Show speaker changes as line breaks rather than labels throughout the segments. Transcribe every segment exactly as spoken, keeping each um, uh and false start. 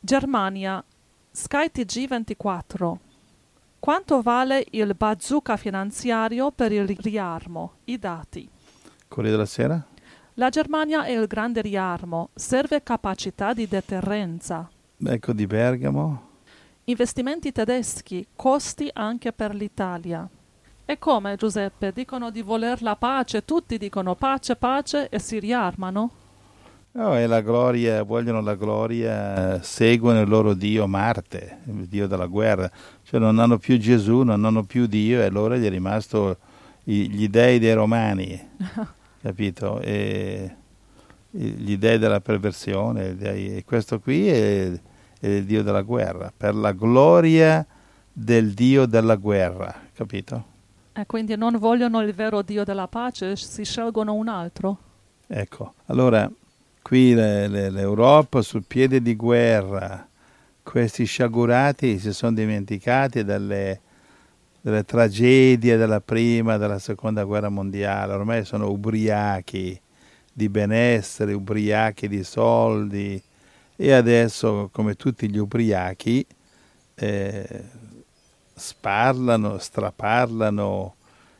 Germania, Sky T G ventiquattro. Quanto vale il bazooka finanziario per il riarmo? I dati.
Corriere della Sera?
La Germania è il grande riarmo. Serve capacità di deterrenza.
Ecco di Bergamo.
Investimenti tedeschi, costi anche per l'Italia. E come, Giuseppe? Dicono di voler la pace, tutti dicono pace, pace e si riarmano?
No, è la gloria, vogliono la gloria, seguono il loro dio Marte, il dio della guerra. Cioè non hanno più Gesù, non hanno più Dio e allora gli è rimasto i, gli dei dei romani, capito? E, gli dei della perversione, e questo qui è, è il dio della guerra, per la gloria del dio della guerra, capito?
E quindi non vogliono il vero dio della pace, si scelgono un altro?
Ecco, allora qui le, le, l'Europa sul piede di guerra, questi sciagurati si sono dimenticati delle, delle tragedie della prima e della seconda guerra mondiale, ormai sono ubriachi di benessere, ubriachi di soldi e adesso, come tutti gli ubriachi, eh, sparlano, straparlano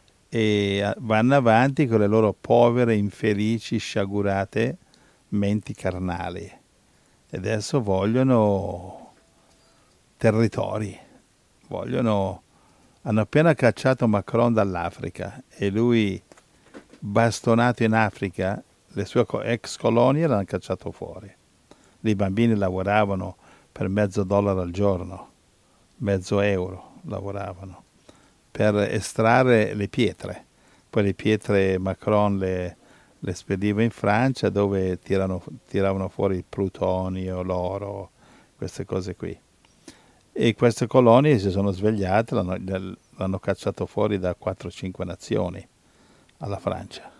e vanno avanti con le loro povere, infelici, sciagurate menti carnali. E adesso vogliono territori, vogliono, hanno appena cacciato Macron dall'Africa e lui, bastonato in Africa, le sue ex colonie l'hanno cacciato fuori. Lì i bambini lavoravano per mezzo dollaro al giorno, mezzo euro lavoravano, per estrarre le pietre. Poi le pietre Macron le, le spediva in Francia dove tirano, tiravano fuori il plutonio, l'oro, queste cose qui. E queste colonie si sono svegliate, l'hanno, l'hanno cacciato fuori da quattro cinque nazioni alla Francia.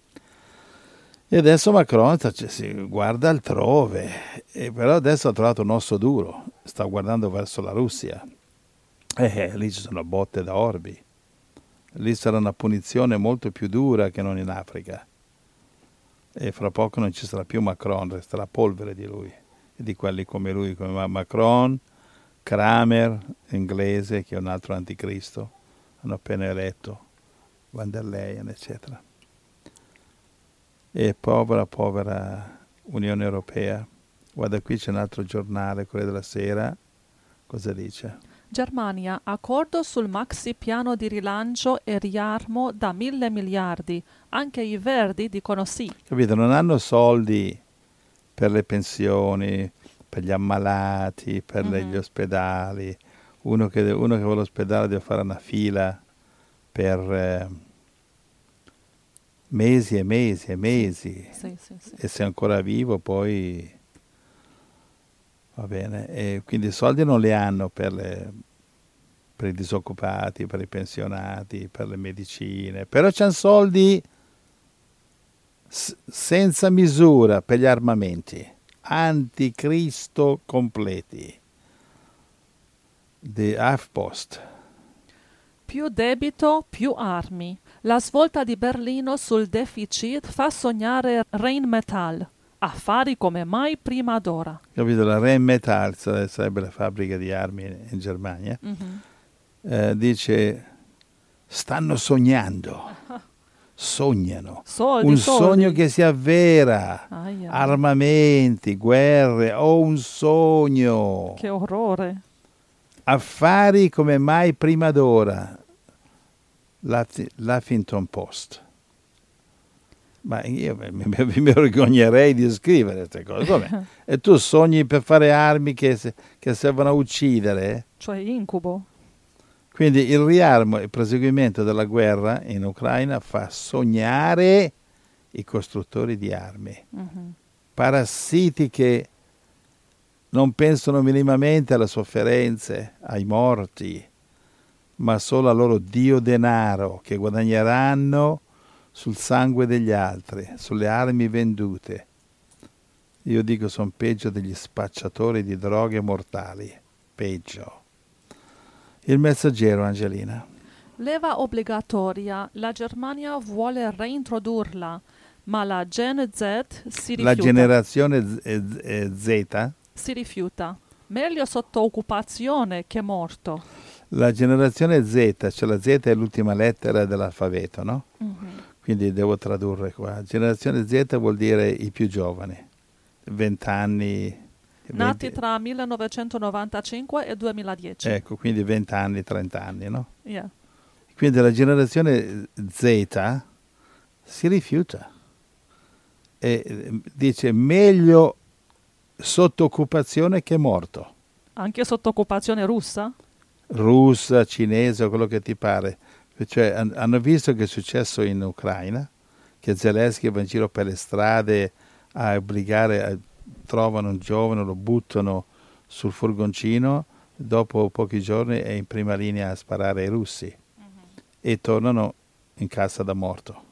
E adesso Macron cioè, si guarda altrove, e però adesso ha trovato un osso duro, sta guardando verso la Russia. Eh, lì ci sono botte da orbi. Lì sarà una punizione molto più dura che non in Africa. E fra poco non ci sarà più Macron, resterà polvere di lui e di quelli come lui, come Macron, Kramer, inglese, che è un altro anticristo, hanno appena eletto, Van der Leyen, eccetera. E povera, povera Unione Europea. Guarda, qui c'è un altro giornale, Corriere della Sera, cosa dice?
Germania, accordo sul maxi piano di rilancio e riarmo da mille miliardi. Anche i verdi dicono sì.
Capito? Non hanno soldi per le pensioni, per gli ammalati, per mm-hmm. gli ospedali. Uno che, uno che va all'ospedale deve fare una fila per eh, mesi e mesi e mesi.
Sì, sì, sì.
E se è ancora vivo poi va bene. E quindi i soldi non li hanno per, le, per i disoccupati, per i pensionati, per le medicine. Però c'hanno soldi s- senza misura per gli armamenti. Anticristo completi. Di Afpost.
Più debito, più armi. La svolta di Berlino sul deficit fa sognare Rheinmetall. Affari come mai prima d'ora.
Capito? La Rheinmetall sarebbe la fabbrica di armi in Germania. Mm-hmm. Eh, dice, stanno sognando. Sognano.
Soldi,
un
soldi.
Sogno che si avvera.
Ai, ai.
Armamenti, guerre. Ho un sogno.
Che orrore.
Affari come mai prima d'ora. L'Huffington Post. Ma io mi, mi, mi vergognerei di scrivere queste cose. Come? E tu sogni per fare armi che, che servono a uccidere?
Cioè incubo.
Quindi il riarmo e il proseguimento della guerra in Ucraina fa sognare i costruttori di armi. Uh-huh. Parassiti che non pensano minimamente alle sofferenze, ai morti, ma solo al loro dio denaro che guadagneranno sul sangue degli altri, sulle armi vendute. Io dico sono peggio degli spacciatori di droghe mortali. Peggio. Il Messaggero, Angelina.
Leva obbligatoria. La Germania vuole reintrodurla, ma la Gen Z si rifiuta.
La generazione Z?
Si rifiuta. Meglio sotto occupazione che morto.
La generazione Z, cioè la Z è l'ultima lettera dell'alfabeto, no?
Mm-hmm.
Quindi devo tradurre qua. Generazione Z vuol dire i più giovani, vent'anni.
Nati tra millenovecentonovantacinque e duemiladieci.
Ecco, quindi venti anni, trenta anni, no?
Yeah.
Quindi la generazione Z si rifiuta e dice meglio sotto occupazione che morto.
Anche sotto occupazione russa?
Russa, cinese, quello che ti pare. Cioè, hanno visto che è successo in Ucraina, che Zelensky va in giro per le strade a obbligare, a, trovano un giovane, lo buttano sul furgoncino, dopo pochi giorni è in prima linea a sparare ai russi mm-hmm. e tornano in cassa da morto.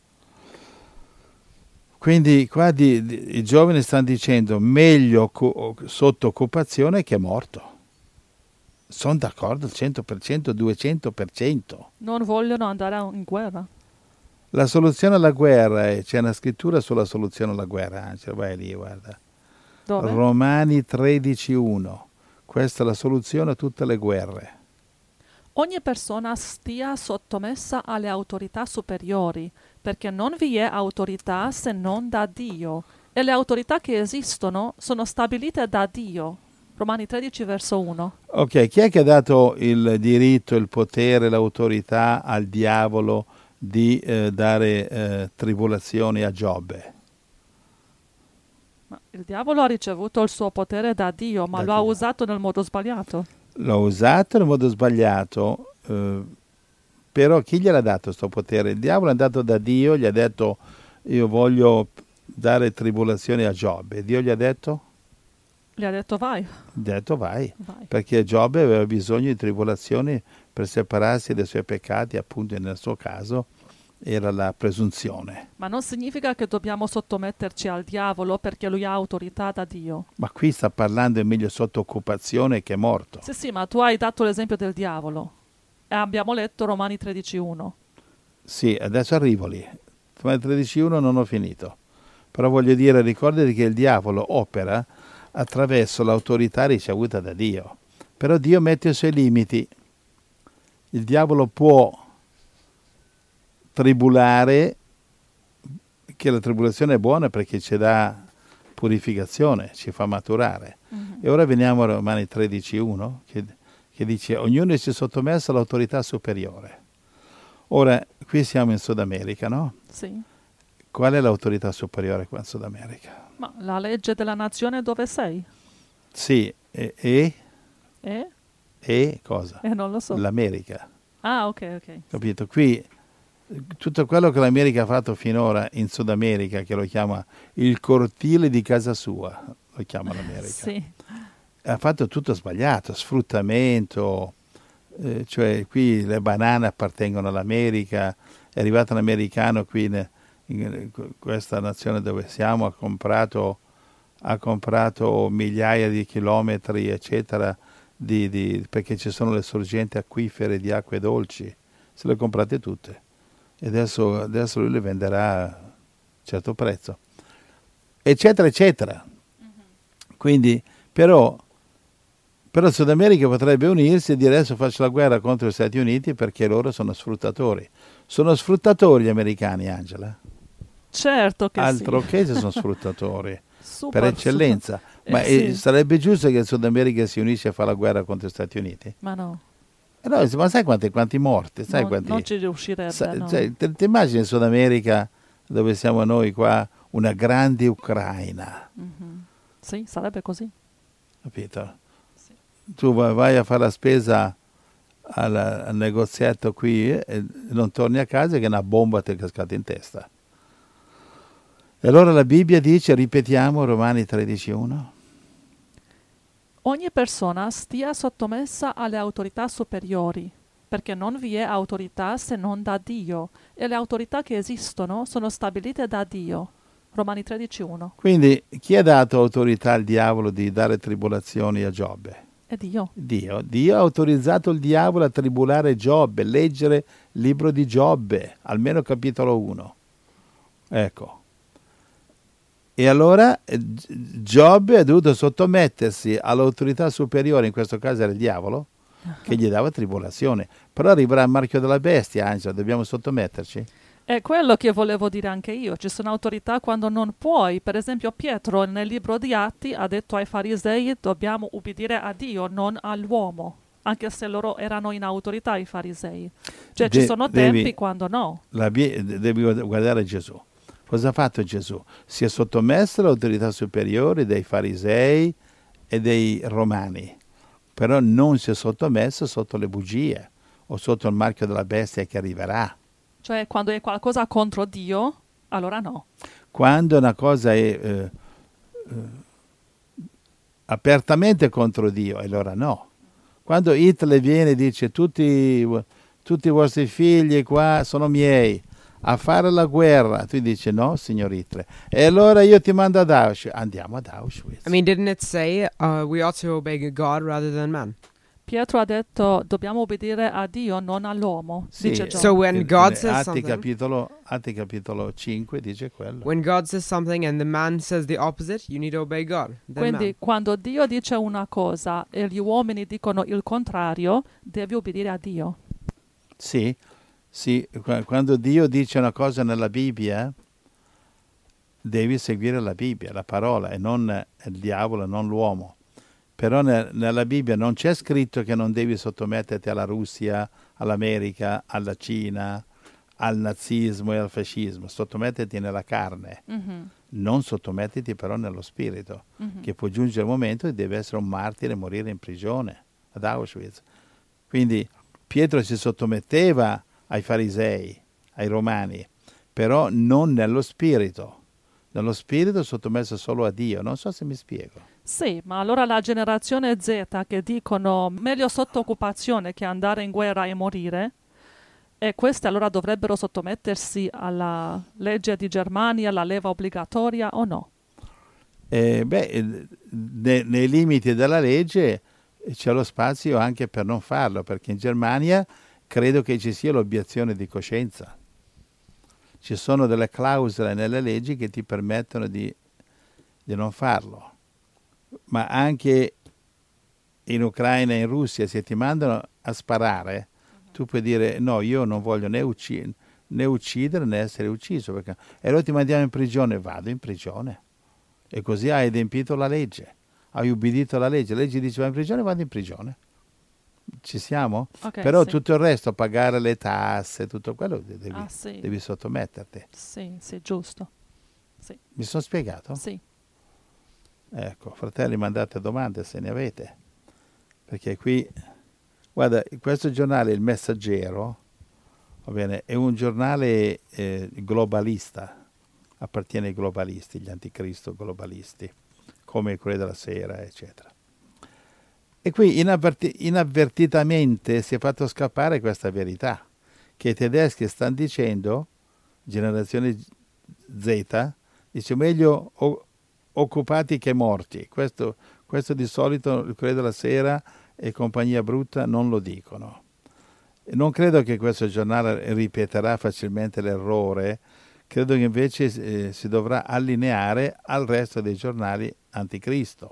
Quindi qua di, di, i giovani stanno dicendo meglio co- sotto occupazione che morto. Sono d'accordo al cento per cento, duecento per cento.
Non vogliono andare in guerra.
La soluzione alla guerra, è, c'è una scrittura sulla soluzione alla guerra, Angela, vai lì, guarda.
Dove?
Romani tredici uno. Questa è la soluzione a tutte le guerre.
Ogni persona stia sottomessa alle autorità superiori, perché non vi è autorità se non da Dio, e le autorità che esistono sono stabilite da Dio. Romani tredici, verso uno.
Ok, chi è che ha dato il diritto, il potere, l'autorità al diavolo di eh, dare eh, tribolazioni a Giobbe?
Ma il diavolo ha ricevuto il suo potere da Dio, ma
Da
lo ha
Dio.
usato nel modo sbagliato.
L'ha usato nel modo sbagliato, eh, però chi gliel'ha dato questo potere? Il diavolo è andato da Dio, gli ha detto io voglio dare tribolazioni a Giobbe. E Dio gli ha detto?
Gli ha detto vai.
Gli ha detto vai,
vai.
Perché Giobbe aveva bisogno di tribolazioni per separarsi dai suoi peccati, appunto nel suo caso era la presunzione.
Ma non significa che dobbiamo sottometterci al diavolo perché lui ha autorità da Dio.
Ma qui sta parlando è meglio sotto occupazione che morto.
Sì, sì, ma tu hai dato l'esempio del diavolo. E abbiamo letto Romani tredici uno.
Sì, adesso arrivo lì. Romani tredici uno non ho finito. Però voglio dire, ricordati che il diavolo opera attraverso l'autorità ricevuta da Dio. Però Dio mette i suoi limiti. Il diavolo può tribulare, che la tribolazione è buona perché ci dà purificazione, ci fa maturare. Mm-hmm. E ora veniamo a Romani tredici uno, che, che dice ognuno si è sottomesso all'autorità superiore. Ora, qui siamo in Sud America, no?
Sì.
Qual è l'autorità superiore qua in Sud America?
Ma la legge della nazione dove sei?
Sì, e? E,
e?
e cosa?
Eh, non lo so.
L'America.
Ah, ok, ok.
Capito? Qui tutto quello che l'America ha fatto finora in Sud America, che lo chiama il cortile di casa sua, lo chiama l'America.
Sì.
Ha fatto tutto sbagliato, sfruttamento, eh, cioè qui le banane appartengono all'America, è arrivato un americano qui in, in questa nazione dove siamo, ha comprato, ha comprato migliaia di chilometri, eccetera, di, di, perché ci sono le sorgenti acquifere di acque dolci, se le comprate tutte. E adesso, adesso lui le venderà a un certo prezzo, eccetera, eccetera. Mm-hmm. Quindi, però, però il Sud America potrebbe unirsi e dire adesso faccio la guerra contro gli Stati Uniti perché loro sono sfruttatori. Sono sfruttatori gli americani, Angela?
Certo che
Altro
sì.
che se sono sfruttatori,
super,
per eccellenza.
Super.
Ma
eh,
eh,
sì.
sarebbe giusto che il Sud America si unisce a fare la guerra contro gli Stati Uniti?
Ma no.
No, ma sai quanti, quanti morti? Sai
non,
quanti?
non ci riuscirebbe,
sa,
no.
Cioè, ti, ti immagini in Sud America, dove siamo noi qua, una grande Ucraina?
Mm-hmm. Sì, sarebbe così.
Capito?
Sì.
Tu vai, vai a fare la spesa al, al negozietto qui eh, e non torni a casa che una bomba ti è cascata in testa. E allora la Bibbia dice, ripetiamo Romani tredici uno.
Ogni persona stia sottomessa alle autorità superiori, perché non vi è autorità se non da Dio, e le autorità che esistono sono stabilite da Dio. Romani tredici uno.
Quindi chi ha dato autorità al diavolo di dare tribolazioni a Giobbe?
È Dio.
Dio. Dio ha autorizzato il diavolo a tribulare Giobbe, leggere il libro di Giobbe, almeno capitolo uno. Ecco. E allora eh, Giobbe ha dovuto sottomettersi all'autorità superiore, in questo caso era il diavolo, che gli dava tribolazione. Però arriverà il marchio della bestia, Angela, dobbiamo sottometterci?
È quello che volevo dire anche io. Ci sono autorità quando non puoi. Per esempio Pietro nel libro di Atti ha detto ai farisei dobbiamo ubbidire a Dio, non all'uomo. Anche se loro erano in autorità i farisei. Cioè
De-
ci sono
devi,
tempi quando no.
la, devi guardare Gesù. Cosa ha fatto Gesù? Si è sottomesso all'autorità superiore dei farisei e dei romani, però non si è sottomesso sotto le bugie o sotto il marchio della bestia che arriverà.
Cioè quando è qualcosa contro Dio, allora no.
Quando una cosa è eh, eh, apertamente contro Dio, allora no. Quando Hitler viene e dice tutti, tutti i vostri figli qua sono miei, a fare la guerra, tu dici no, signor Hitler, e allora io ti mando ad Auschwitz. Andiamo ad Auschwitz.
I mean, didn't it say uh, we ought to obey God rather than man?
Pietro ha detto dobbiamo obbedire a Dio, non all'uomo.
Sì,
dice John.
So when
in-
God
in
says
Atti
something,
capitolo, Atti capitolo cinque dice quello.
when God says something and the man says the opposite, you need to obey God. Then
Quindi
man.
quando Dio dice una cosa e gli uomini dicono il contrario, devi obbedire a Dio.
Sì, sì, qua- quando Dio dice una cosa nella Bibbia, devi seguire la Bibbia, la parola, e non il diavolo, non l'uomo. Però ne- nella Bibbia non c'è scritto che non devi sottometterti alla Russia, all'America, alla Cina, al nazismo e al fascismo. Sottometterti nella carne,
Mhm,
non sottometterti però nello spirito,
mhm.
che può giungere il momento e deve essere un martire e morire in prigione ad Auschwitz. Quindi Pietro si sottometteva ai farisei, ai romani, però non nello spirito. Nello spirito sottomesso solo a Dio. Non so se mi spiego.
Sì, ma allora la generazione Z che dicono meglio sotto occupazione che andare in guerra e morire, e queste allora dovrebbero sottomettersi alla legge di Germania, la leva obbligatoria o no?
Eh, beh, eh, ne- nei limiti della legge eh, c'è lo spazio anche per non farlo, perché in Germania credo che ci sia l'obiezione di coscienza. Ci sono delle clausole nelle leggi che ti permettono di, di non farlo. Ma anche in Ucraina e in Russia, se ti mandano a sparare, tu puoi dire no, io non voglio né, ucci- né uccidere né essere ucciso, perché... e allora ti mandiamo in prigione, vado in prigione. E così hai adempiito la legge, hai ubbidito alla legge. La legge dice vai in prigione, vado in prigione. Ci siamo?
Ok,
Però
sì.
tutto il resto, pagare le tasse, tutto quello devi,
Ah, sì.
devi sottometterti.
Sì, sì, giusto.
Mi sono spiegato?
Sì.
Ecco, fratelli, mandate domande se ne avete. Perché qui, guarda, questo giornale, Il Messaggero, va bene, è un giornale eh, globalista, appartiene ai globalisti, gli anticristo globalisti, come il Corriere della Sera, eccetera. E qui inavverti- inavvertitamente si è fatto scappare questa verità, che i tedeschi stanno dicendo, generazione Z, dice meglio o- occupati che morti. Questo, questo di solito il Corriere della Sera e compagnia brutta non lo dicono. E non credo che questo giornale ripeterà facilmente l'errore, credo che invece eh, si dovrà allineare al resto dei giornali anticristo.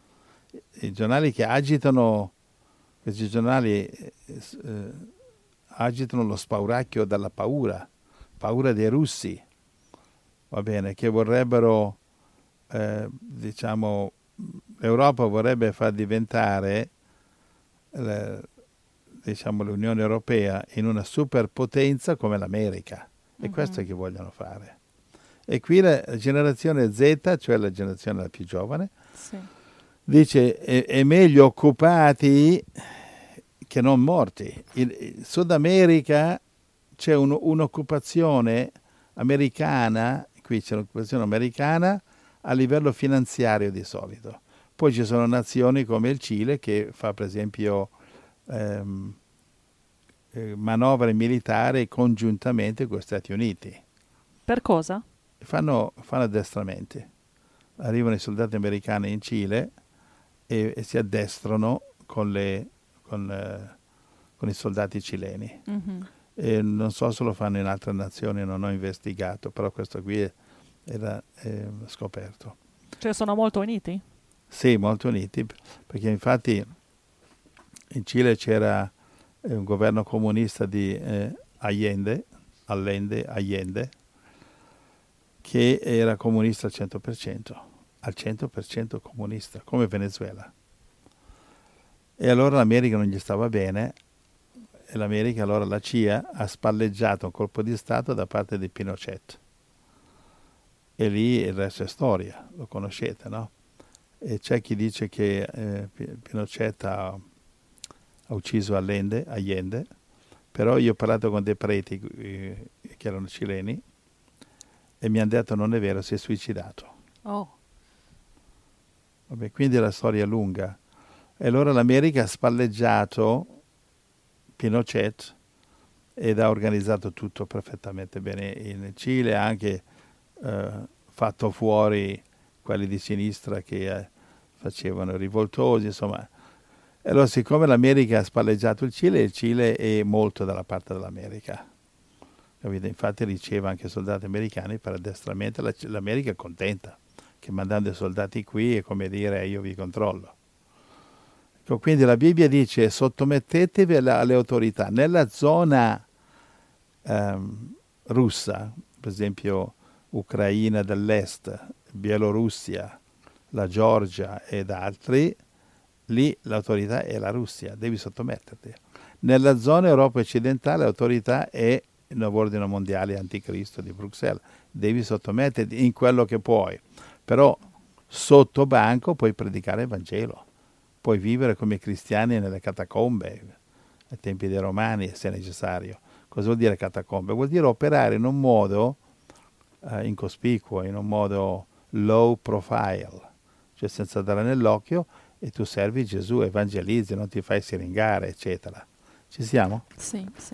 I giornali che agitano, questi giornali eh, eh, agitano lo spauracchio dalla paura, paura dei russi, va bene, che vorrebbero, eh, diciamo, l'Europa vorrebbe far diventare, eh, diciamo, l'Unione Europea in una superpotenza come l'America. È
Mhm.
questo che vogliono fare. E qui la generazione Z, cioè la generazione la più giovane,
Sì.
dice è, è meglio occupati che non morti. In, in Sud America c'è un- un'occupazione americana, qui c'è un'occupazione americana a livello finanziario di solito. Poi ci sono nazioni come il Cile che fa per esempio ehm, eh, manovre militari congiuntamente con gli Stati Uniti.
Per cosa?
Fanno, fanno addestramenti. Arrivano i soldati americani in Cile e, e si addestrano con, le, con, eh, con i soldati cileni.
Mhm.
E non so se lo fanno in altre nazioni, non ho investigato, però questo qui è, era eh, scoperto.
Cioè sono molto uniti?
Sì, molto uniti, perché infatti in Cile c'era eh, un governo comunista di eh, Allende, Allende, Allende, che era comunista al cento per cento, al cento per cento comunista, come Venezuela. E allora l'America non gli stava bene, e l'America, allora la C I A, ha spalleggiato un colpo di Stato da parte di Pinochet. E lì il resto è storia, lo conoscete, no? E c'è chi dice che eh, Pinochet ha, ha ucciso Allende, Allende, però io ho parlato con dei preti eh, che erano cileni e mi hanno detto non è vero, si è suicidato.
Oh.
Vabbè, quindi la storia è lunga. E allora l'America ha spalleggiato Pinochet ed ha organizzato tutto perfettamente bene in Cile, ha anche eh, fatto fuori quelli di sinistra che eh, facevano rivoltosi, insomma. E allora siccome l'America ha spalleggiato il Cile, il Cile è molto dalla parte dell'America. Capite? Infatti riceve anche soldati americani per addestramento, l'America è contenta che mandando i soldati qui è come dire io vi controllo. Ecco, quindi la Bibbia dice sottomettetevi alle autorità. Nella zona ehm, russa, per esempio Ucraina dell'Est, Bielorussia, la Georgia ed altri, lì l'autorità è la Russia, devi sottometterti. Nella zona Europa occidentale l'autorità è il nuovo ordine mondiale anticristo di Bruxelles, devi sottometterti in quello che puoi, però sotto banco puoi predicare il Vangelo, puoi vivere come cristiani nelle catacombe, ai tempi dei Romani se necessario. Cosa vuol dire catacombe? Vuol dire operare in un modo eh, incospicuo, in un modo low profile, cioè senza dare nell'occhio, e tu servi Gesù, evangelizzi, non ti fai siringare, eccetera. Ci siamo?
Sì, sì.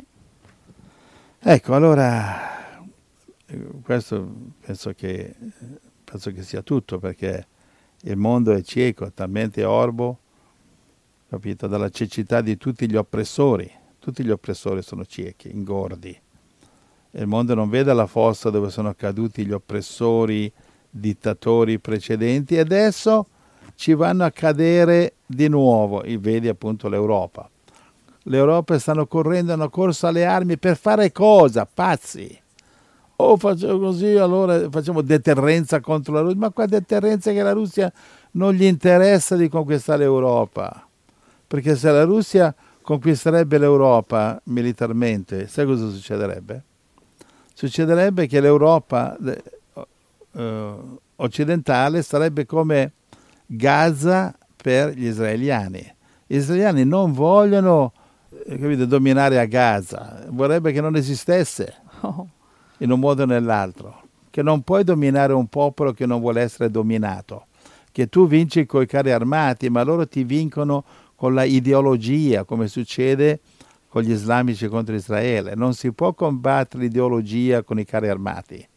Ecco, allora, questo penso che, penso che sia tutto, perché il mondo è cieco, talmente orbo, capito, dalla cecità di tutti gli oppressori. Tutti gli oppressori sono ciechi, ingordi. Il mondo non vede la fossa dove sono caduti gli oppressori, dittatori precedenti, e adesso ci vanno a cadere di nuovo. E vedi appunto l'Europa. L'Europa stanno correndo una corsa alle armi per fare cosa? Pazzi! O facciamo così, allora facciamo deterrenza contro la Russia. Ma qua deterrenza che la Russia non gli interessa di conquistare l'Europa. Perché se la Russia conquisterebbe l'Europa militarmente, sai cosa succederebbe? Succederebbe che l'Europa eh, occidentale sarebbe come Gaza per gli israeliani. Gli israeliani non vogliono eh, capite, dominare a Gaza, vorrebbe che non esistesse
Oh.
in un modo o nell'altro, che non puoi dominare un popolo che non vuole essere dominato, che tu vinci coi carri armati, ma loro ti vincono con la ideologia, come succede con gli islamici contro Israele. Non si può combattere l'ideologia con i carri armati.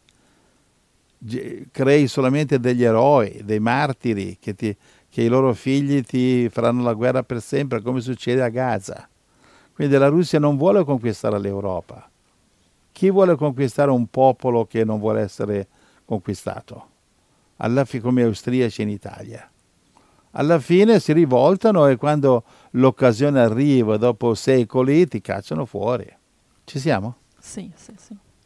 Crei solamente degli eroi, dei martiri, che, ti, che i loro figli ti faranno la guerra per sempre, come succede a Gaza. Quindi la Russia non vuole conquistare l'Europa. Chi vuole conquistare un popolo che non vuole essere conquistato? Alla fine, come austriaci in Italia. Alla fine si rivoltano e quando l'occasione arriva, dopo secoli, ti cacciano fuori. Ci siamo?
Sì, sì, sì.